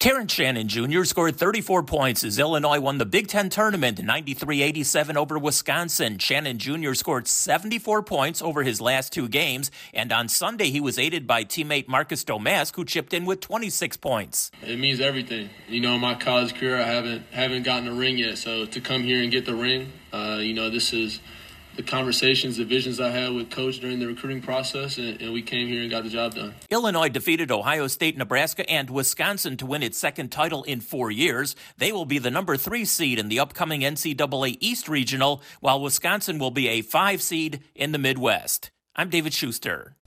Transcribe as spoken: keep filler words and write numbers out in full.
Terrence Shannon Junior scored thirty-four points as Illinois won the Big Ten tournament ninety-three eighty-seven over Wisconsin. Shannon Junior scored seventy-four points over his last two games, and on Sunday he was aided by teammate Marcus Domask, who chipped in with twenty-six points. It means everything. You know, in my college career, I haven't haven't gotten a ring yet, so to come here and get the ring, uh, you know, this is the conversations, the visions I had with Coach during the recruiting process, and, and we came here and got the job done. Illinois defeated Ohio State, Nebraska, and Wisconsin to win its second title in four years. They will be the number three seed in the upcoming N C double A East Regional, while Wisconsin will be a five seed in the Midwest. I'm David Schuster.